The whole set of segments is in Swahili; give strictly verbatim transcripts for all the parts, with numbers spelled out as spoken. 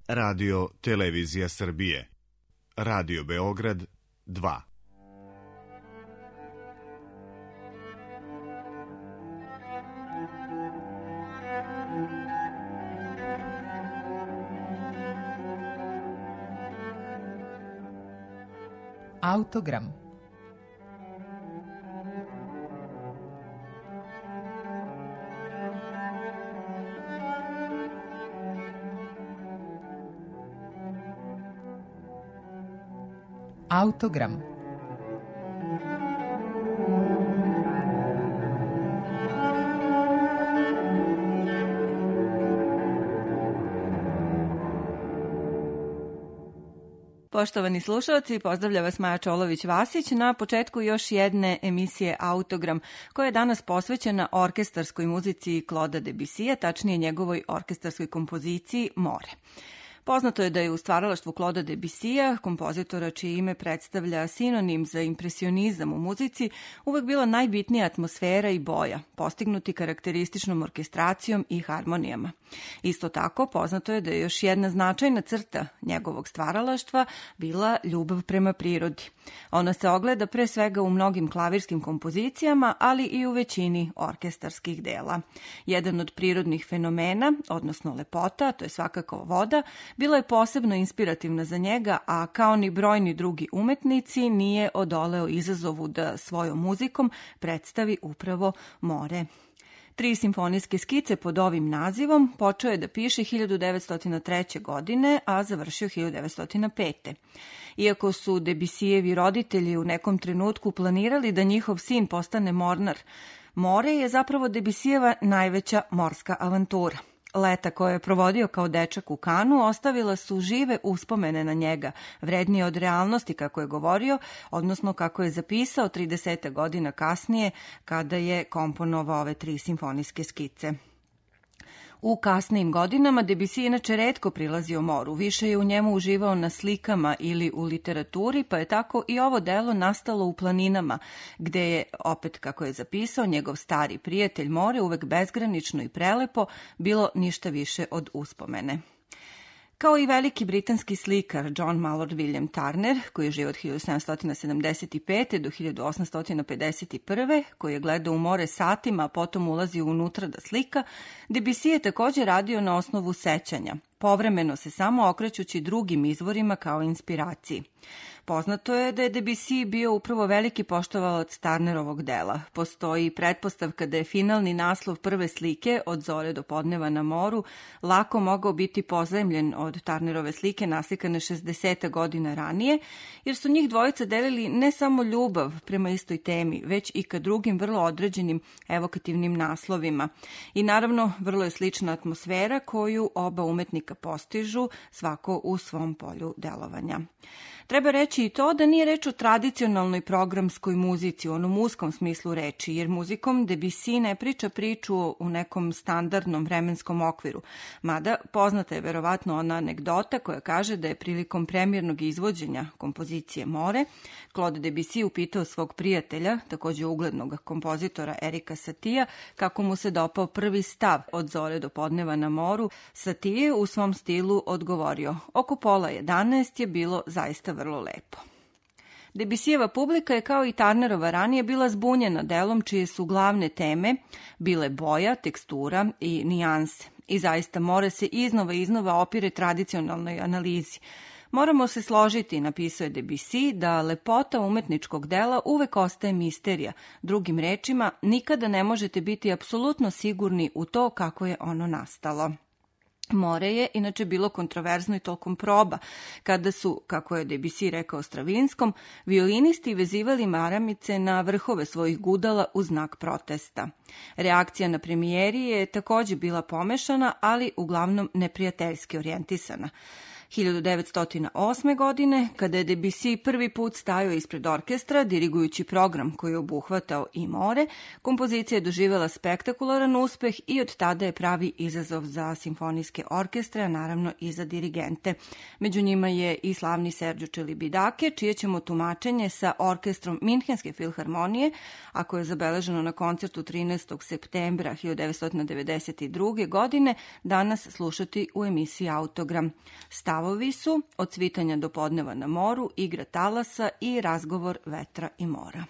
Radio Televizija Srbije. Radio Beograd dva. Autogram. Autogram. Poštovani slušalci, pozdravlja vas Maja Čolović-Vasić na početku još jedne emisije Autogram, koja je danas posvećena orkestarskoj muzici Claudea Debussya, tačnije njegovoj orkestarskoj kompoziciji More. Poznato je da je u stvaralaštvu Claudea Debussya, kompozitora čije ime predstavlja sinonim za impresionizam u muzici, uvek bila najbitnija atmosfera i boja, postignuti karakterističnom orkestracijom i harmonijama. Isto tako, poznato je da je još jedna značajna crta njegovog stvaralaštva bila ljubav prema prirodi. Ona se ogleda pre svega u mnogim klavirskim kompozicijama, ali i u većini orkestarskih dela. Jedan od prirodnih fenomena, odnosno lepota, to je svakako voda, bila je posebno inspirativna za njega, a kao ni brojni drugi umetnici nije odoleo izazovu da svojom muzikom predstavi upravo more. Tri simfonijske skice pod ovim nazivom počeo je da piše hiljadu devetsto treće. godine, a završio hiljadu devetsto pete. Iako su Debussyjevi roditelji u nekom trenutku planirali da njihov sin postane mornar, more je zapravo Debussyjeva najveća morska avantura. Leta koje je provodio kao dečak u Kanu ostavila su žive uspomene na njega, vrednije od realnosti, kako je govorio, odnosno kako je zapisao trideset godina kasnije kada je komponovao ove tri simfonijske skice. U kasnijim godinama Debussy inače retko prilazio moru, više je u njemu uživao na slikama ili u literaturi, pa je tako i ovo delo nastalo u planinama, gde je, opet kako je zapisao, njegov stari prijatelj more uvek bezgranično i prelepo, bilo ništa više od uspomene. Kao i veliki britanski slikar John Mallord William Turner, koji je živio od hiljadu sedamsto sedamdeset pete. do hiljadu osamsto pedeset prve, koji je gledao u more satima, a potom ulazio unutra da slika, Debussy je također radio na osnovu sećanja, povremeno se samo okrećući drugim izvorima kao inspiraciji. Poznato je da je Debussy bio upravo veliki poštovalac Turnerovog dela. Postoji pretpostavka da je finalni naslov prve slike Od zore do podneva na moru lako mogao biti pozajmljen od Turnerove slike naslikane šezdeset godina ranije, jer su njih dvojica delili ne samo ljubav prema istoj temi, već i ka drugim vrlo određenim evokativnim naslovima. I naravno, vrlo je slična atmosfera koju oba umetnika postižu, svako u svom polju delovanja. Treba reći i to da nije reč o tradicionalnoj programskoj muzici u onom uskom smislu reči, jer muzikom Debussy ne priča priču u nekom standardnom vremenskom okviru. Mada poznata je verovatno ona anegdota koja kaže da je prilikom premijernog izvođenja kompozicije More, Claude Debussy upitao svog prijatelja, također uglednog kompozitora Erika Satija, kako mu se dopao prvi stav Od zore do podneva na moru. Satie je u svom stilu odgovorio: oko pola jedanaest je bilo zaista vrlo lepo. Debussyjeva publika je kao i Turnerova ranije bila zbunjena delom čije su glavne teme bile boja, tekstura i nijanse. I zaista more se iznova i iznova opire tradicionalnoj analizi. Moramo se složiti, napisao je Debussy, da lepota umetničkog dela uvek ostaje misterija. Drugim rečima, nikada ne možete biti apsolutno sigurni u to kako je ono nastalo. More je inače bilo kontroverzno i tokom proba, kada su, kako je Debussy rekao Stravinskom, violinisti vezivali maramice na vrhove svojih gudala u znak protesta. Reakcija na premijeri je također bila pomešana, ali uglavnom neprijateljski orijentisana. hiljadu devetsto osme. godine, kada je Debussy prvi put stajao ispred orkestra, dirigujući program koji je obuhvatao i more, kompozicija je doživjela spektakularan uspeh i od tada je pravi izazov za simfonijske orkestre, a naravno i za dirigente. Među njima je i slavni Serđo Čelibidake, čije ćemo tumačenje sa orkestrom Minhenske filharmonije, a koje je zabeleženo na koncertu trinaestog septembra hiljadu devetsto devedeset druge. godine, danas slušati u emisiji Autogram. Stavovi su Od svitanja do podneva na moru, Igra talasa i Razgovor vetra i mora.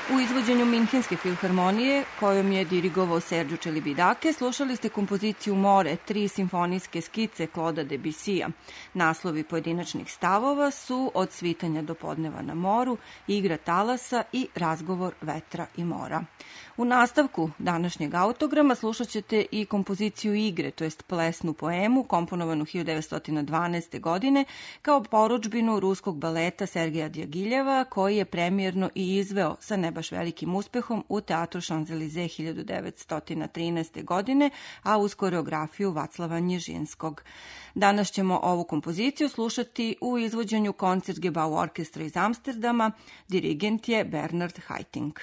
U izvođenju Minhenske filharmonije, kojom je dirigovao Serđo Čelibidake, slušali ste kompoziciju More, tri simfonijske skice Claudea Debussija. Naslovi pojedinačnih stavova su Od svitanja do podneva na moru, Igra talasa i Razgovor vetra i mora. U nastavku današnjeg autograma slušat ćete i kompoziciju Igre, to jest plesnu poemu, komponovanu hiljadu devetsto dvanaeste. godine, kao porudžbinu ruskog baleta Sergeja Djagiljeva, koji je premijerno i izveo sa ne baš velikim uspehom u Teatru Champs-Élysées hiljadu devetsto trinaeste. godine, a uz koreografiju Vaclava Nježinskog. Danas ćemo ovu kompoziciju slušati u izvođenju Concertgebouw orkestra iz Amsterdama, dirigent je Bernard Haitink.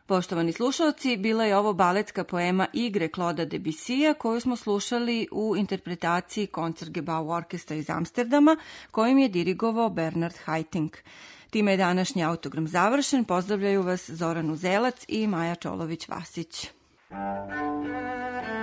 Poštovani slušalci, bila je ovo baletska poema Igre Claudea Debussya koju smo slušali u interpretaciji Concertgebouw orkestra iz Amsterdama, kojim je dirigovao Bernard Haitink. Time je današnji autogram završen. Pozdravljaju vas Zoran Uzelac i Maja Čolović-Vasić.